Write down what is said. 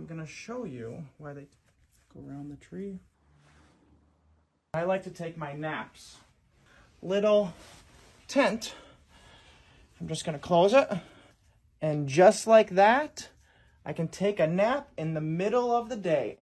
gonna show you why they go around the tree. I like to take my naps. Little tent. I'm just gonna close it. And just like that, I can take a nap in the middle of the day.